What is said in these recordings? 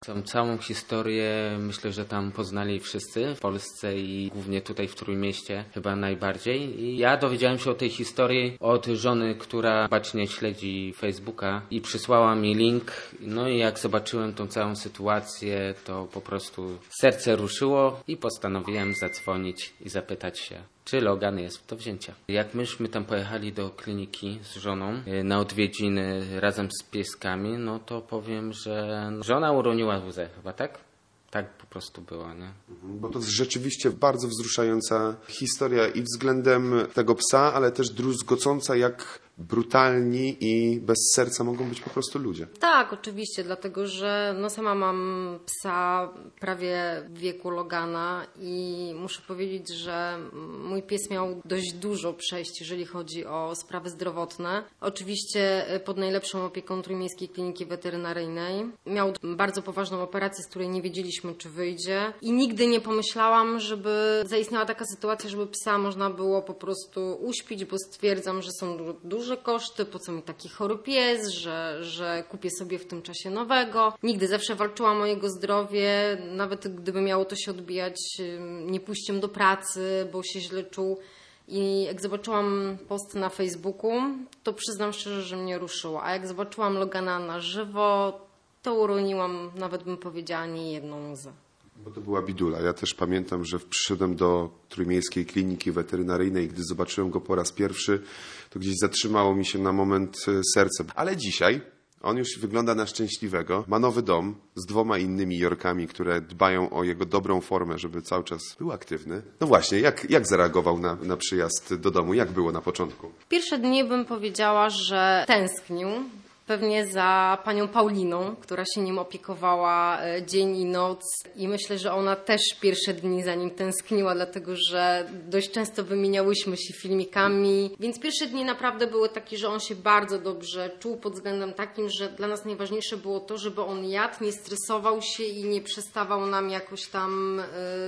Tą całą historię myślę, że tam poznali wszyscy w Polsce i głównie tutaj w Trójmieście chyba najbardziej. I ja dowiedziałem się o tej historii od żony, która bacznie śledzi Facebooka i przysłała mi link. No i jak zobaczyłem tą całą sytuację, to po prostu serce ruszyło i postanowiłem zadzwonić i zapytać się, czy Logan jest do wzięcia. Jak myśmy tam pojechali do kliniki z żoną na odwiedziny razem z pieskami, no to powiem, że żona uroniła łzę chyba, tak? Tak po prostu było, nie? Bo to jest rzeczywiście bardzo wzruszająca historia i względem tego psa, ale też druzgocąca, jak brutalni i bez serca mogą być po prostu ludzie. Tak, oczywiście, dlatego że sama mam psa prawie w wieku Logana i muszę powiedzieć, że mój pies miał dość dużo przejść, jeżeli chodzi o sprawy zdrowotne. Oczywiście pod najlepszą opieką Trójmiejskiej Kliniki Weterynaryjnej. Miał bardzo poważną operację, z której nie wiedzieliśmy, czy wyjdzie. I nigdy nie pomyślałam, żeby zaistniała taka sytuacja, żeby psa można było po prostu uśpić, bo stwierdzam, że są duże koszty, po co mi taki chory pies, że kupię sobie w tym czasie nowego. Nigdy zawsze walczyłam o jego zdrowie, nawet gdyby miało to się odbijać niepójściem do pracy, bo się źle czuł. I jak zobaczyłam post na Facebooku, to przyznam szczerze, że mnie ruszyło. A jak zobaczyłam Logana na żywo, to uroniłam, nawet bym powiedziała, nie jedną łzę. Bo to była bidula. Ja też pamiętam, że przyszedłem do Trójmiejskiej Kliniki Weterynaryjnej i gdy zobaczyłem go po raz pierwszy, to gdzieś zatrzymało mi się na moment serce. Ale dzisiaj on już wygląda na szczęśliwego. Ma nowy dom z 2 innymi Yorkami, które dbają o jego dobrą formę, żeby cały czas był aktywny. No właśnie, jak zareagował na przyjazd do domu? Jak było na początku? Pierwsze dni bym powiedziała, że tęsknił. Pewnie za panią Pauliną, która się nim opiekowała dzień i noc. I myślę, że ona też pierwsze dni za nim tęskniła, dlatego że dość często wymieniałyśmy się filmikami. Więc pierwsze dni naprawdę były takie, że on się bardzo dobrze czuł pod względem takim, że dla nas najważniejsze było to, żeby on jadł, nie stresował się i nie przestawał nam jakoś tam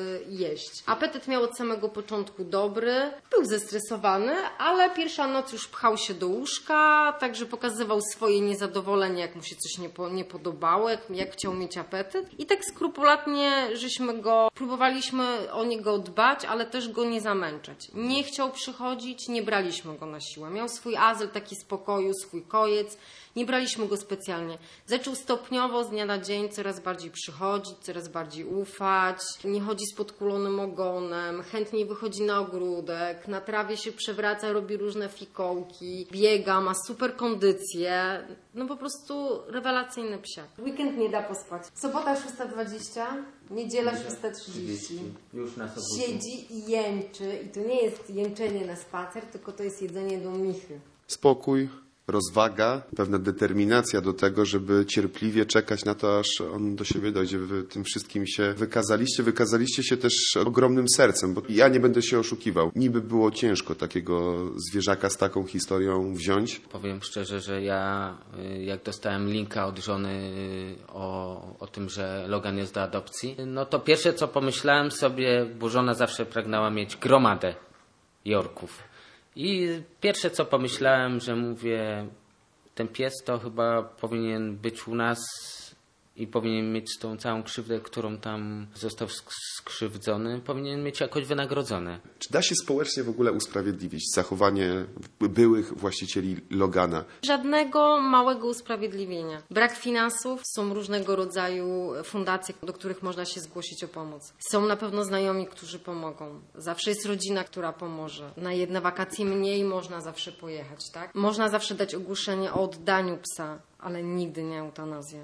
jeść. Apetyt miał od samego początku dobry. Był zestresowany, ale pierwsza noc już pchał się do łóżka, także pokazywał swoje niezadowolenie, jak mu się coś nie podobało, jak chciał mieć apetyt. I tak skrupulatnie próbowaliśmy o niego dbać, ale też go nie zamęczać. Nie chciał przychodzić, nie braliśmy go na siłę. Miał swój azyl, taki spokoju, swój kojec. Nie braliśmy go specjalnie. Zaczął stopniowo z dnia na dzień coraz bardziej przychodzić, coraz bardziej ufać. Nie chodzi z podkulonym ogonem, chętniej wychodzi na ogródek, na trawie się przewraca, robi różne fikołki, biega, ma super kondycję. No po prostu rewelacyjny psiak. Weekend nie da pospać. Sobota 6:20, niedziela 6:30. Już nas obudzi. Siedzi i jęczy. I to nie jest jęczenie na spacer, tylko to jest jedzenie do michy. Spokój, rozwaga, pewna determinacja do tego, żeby cierpliwie czekać na to, aż on do siebie dojdzie. Wy tym wszystkim się wykazaliście się też ogromnym sercem, bo ja nie będę się oszukiwał. Niby było ciężko takiego zwierzaka z taką historią wziąć. Powiem szczerze, że ja jak dostałem linka od żony o tym, że Logan jest do adopcji, no to pierwsze co pomyślałem sobie, bo żona zawsze pragnęła mieć gromadę Yorków. I pierwsze co pomyślałem, że mówię, ten pies to chyba powinien być u nas i powinien mieć tą całą krzywdę, którą tam został skrzywdzony, powinien mieć jakoś wynagrodzone. Czy da się społecznie w ogóle usprawiedliwić zachowanie byłych właścicieli Logana? Żadnego małego usprawiedliwienia. Brak finansów, są różnego rodzaju fundacje, do których można się zgłosić o pomoc. Są na pewno znajomi, którzy pomogą. Zawsze jest rodzina, która pomoże. Na jedne wakacje mniej można zawsze pojechać, tak? Można zawsze dać ogłoszenie o oddaniu psa, ale nigdy nie eutanazję.